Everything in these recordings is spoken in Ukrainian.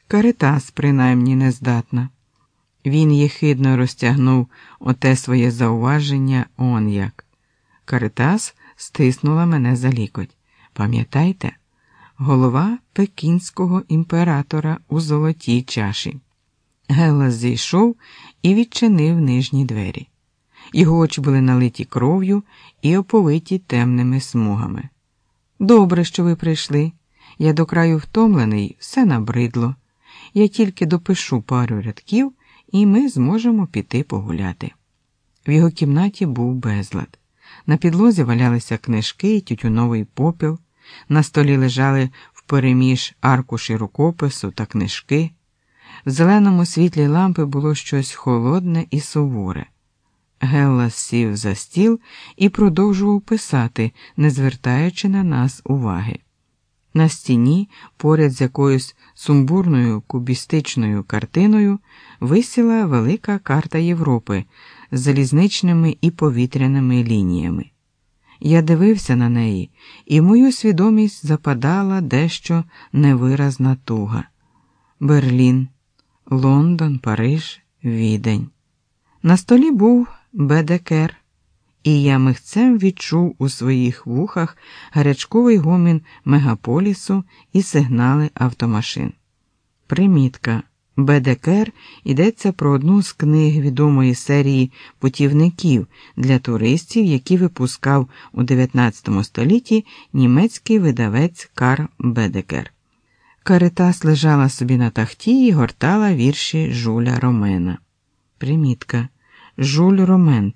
Каритас, принаймні, не здатна. Він єхидно розтягнув оте своє зауваження он як. Каритас стиснула мене за лікоть. Пам'ятайте? Голова пекінського імператора у золотій чаші. Гелас зійшов і відчинив нижні двері. Його очі були налиті кров'ю і оповиті темними смугами. «Добре, що ви прийшли. Я до краю втомлений, все набридло. Я тільки допишу пару рядків, і ми зможемо піти погуляти». В його кімнаті був безлад. На підлозі валялися книжки і тютюновий попіл, на столі лежали впереміж аркуші рукопису та книжки. В зеленому світлі лампи було щось холодне і суворе. Геллас сів за стіл і продовжував писати, не звертаючи на нас уваги. На стіні, поряд з якоюсь сумбурною кубістичною картиною, висіла велика карта Європи з залізничними і повітряними лініями. Я дивився на неї, і в мою свідомість западала дещо невиразна туга. Берлін, Лондон, Париж, Відень. На столі був Бедекер, і я михцем відчув у своїх вухах гарячковий гомін мегаполісу і сигнали автомашин. Примітка. Бедекер йдеться про одну з книг відомої серії путівників для туристів, які випускав у 19 столітті німецький видавець Карл Бедекер. Каритас лежала собі на тахті і гортала вірші Жюля Ромена. Примітка. Жюль Ромен,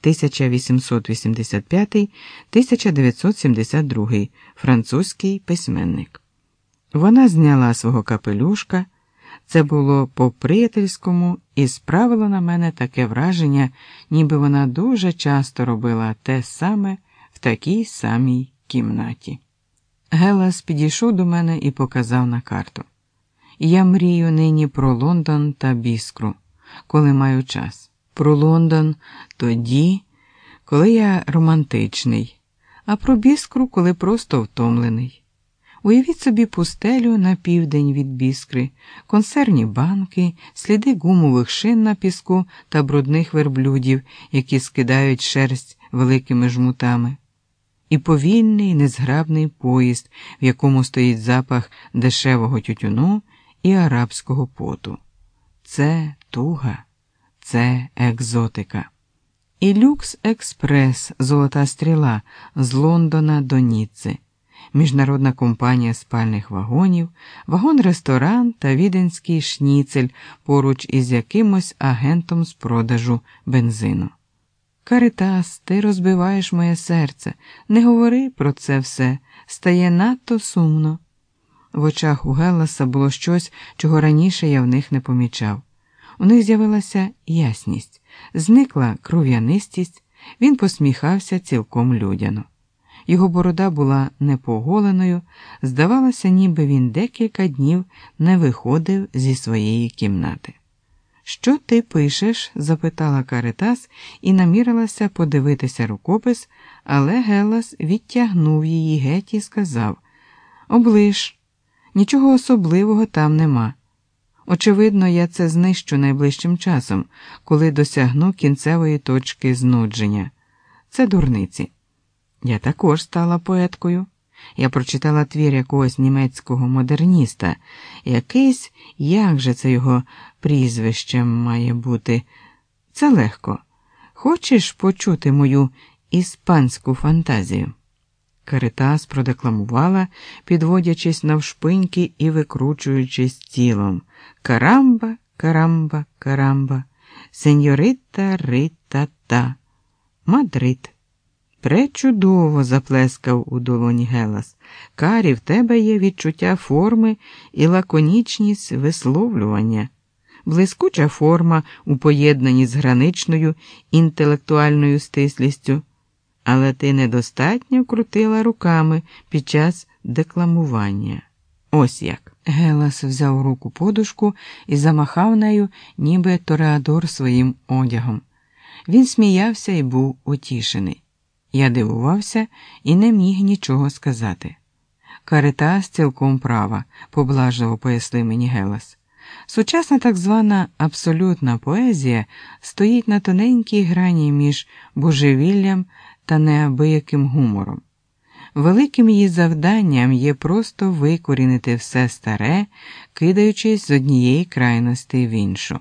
1885-1972, французький письменник. Вона зняла свого капелюшка. Це було по-приятельському і справило на мене таке враження, ніби вона дуже часто робила те саме в такій самій кімнаті. Гелас підійшов до мене і показав на карту. Я мрію нині про Лондон та Біскру, коли маю час. Про Лондон тоді, коли я романтичний, а про Біскру, коли просто втомлений. Уявіть собі пустелю на південь від Біскри, консервні банки, сліди гумових шин на піску та брудних верблюдів, які скидають шерсть великими жмутами. І повільний, незграбний поїзд, в якому стоїть запах дешевого тютюну і арабського поту. Це туга, це екзотика. І люкс-експрес «Золота стріла» з Лондона до Ніцци. Міжнародна компанія спальних вагонів, вагон-ресторан та віденський шніцель поруч із якимось агентом з продажу бензину. Каритас, ти розбиваєш моє серце. Не говори про це все. Стає надто сумно. В очах у Гелласа було щось, чого раніше я в них не помічав. У них з'явилася ясність, зникла кров'янистість, він посміхався цілком людяно. Його борода була непоголеною, здавалося, ніби він декілька днів не виходив зі своєї кімнати. «Що ти пишеш?» – запитала Каритас і намірилася подивитися рукопис, але Геллас відтягнув її геть і сказав: «Оближ, нічого особливого там нема. Очевидно, я це знищу найближчим часом, коли досягну кінцевої точки знудження. Це дурниці». Я також стала поеткою. Я прочитала твір якогось німецького модерніста. Якийсь, як же це його прізвище має бути? Це легко. Хочеш почути мою іспанську фантазію? Каритас продекламувала, підводячись навшпиньки і викручуючись тілом. Карамба, карамба, карамба, сеньорита рита-та, Мадрид. «Пречудово!» – заплескав у долоні Геллас. «Карі, в тебе є відчуття форми і лаконічність висловлювання. Блискуча форма у поєднанні з граничною інтелектуальною стислістю. Але ти недостатньо крутила руками під час декламування. Ось як». Геллас взяв у руку подушку і замахав нею, ніби тореадор своїм одягом. Він сміявся і був утішений. Я дивувався і не міг нічого сказати. «Каритас цілком права», – поблажливо пояснив мені Геллас. Сучасна так звана абсолютна поезія стоїть на тоненькій грані між божевіллям та неабияким гумором. Великим її завданням є просто викорінити все старе, кидаючись з однієї крайності в іншу.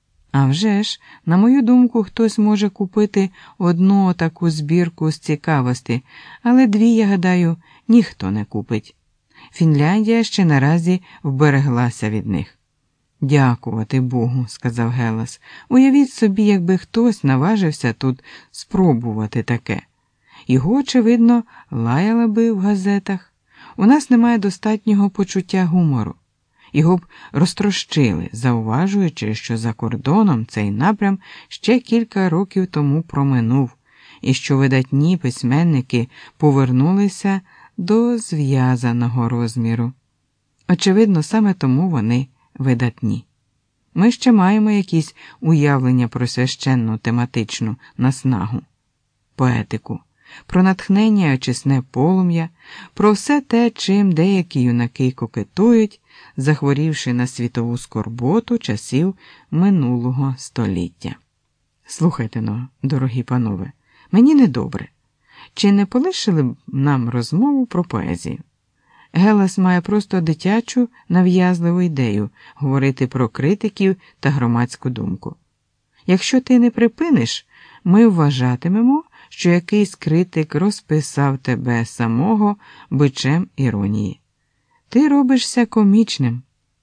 А вже ж, на мою думку, хтось може купити одну таку збірку з цікавості, але дві, я гадаю, ніхто не купить. Фінляндія ще наразі вбереглася від них. «Дякувати Богу», – сказав Гелас. «Уявіть собі, якби хтось наважився тут спробувати таке. Його, очевидно, лаяли би в газетах. У нас немає достатнього почуття гумору. Його б розтрощили, зауважуючи, що за кордоном цей напрям ще кілька років тому проминув, і що видатні письменники повернулися до зв'язаного розміру. Очевидно, саме тому вони видатні. Ми ще маємо якісь уявлення про священну тематичну наснагу, поетику, про натхнення очисне полум'я, про все те, чим деякі юнаки кокетують, захворівши на світову скорботу часів минулого століття. Слухайте-но, дорогі панове, мені недобре. Чи не полишили б нам розмову про поезію? Гелас має просто дитячу, нав'язливу ідею говорити про критиків та громадську думку. Якщо ти не припиниш, ми вважатимемо, що якийсь критик розписав тебе самого бичем іронії. Ти робишся комічним.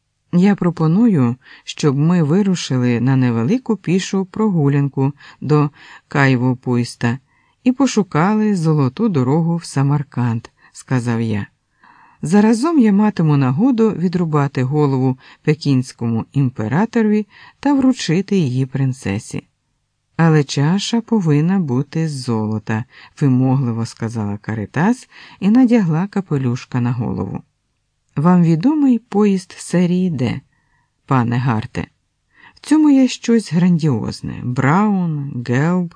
Я пропоную, щоб ми вирушили на невелику пішу прогулянку до Кайвопуйста і пошукали золоту дорогу в Самарканд, сказав я. Заразом я матиму нагоду відрубати голову пекінському імператорові та вручити її принцесі. Але чаша повинна бути з золота, вимогливо сказала Каритас і надягла капелюшка на голову. Вам відомий поїзд серії «Д», пане Гарте? В цьому є щось грандіозне. Браун, Гелб,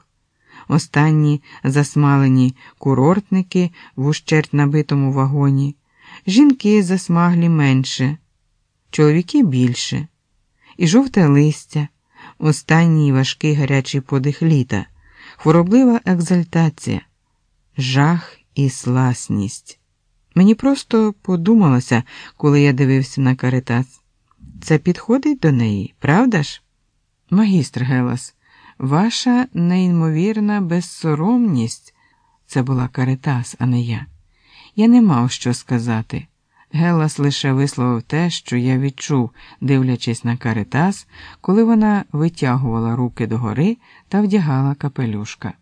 останні засмалені курортники в ущерть набитому вагоні, жінки засмаглі менше, чоловіки більше, і жовте листя, останній важкий гарячий подих літа, хвороблива екзальтація, жах і сласність. Мені просто подумалося, коли я дивився на Каритас. Це підходить до неї, правда ж? Магістр Гелас, ваша неймовірна безсоромність. Це була Каритас, а не я. Я не мав що сказати. Гелас лише висловив те, що я відчув, дивлячись на Каритас, коли вона витягувала руки догори та вдягала капелюшка.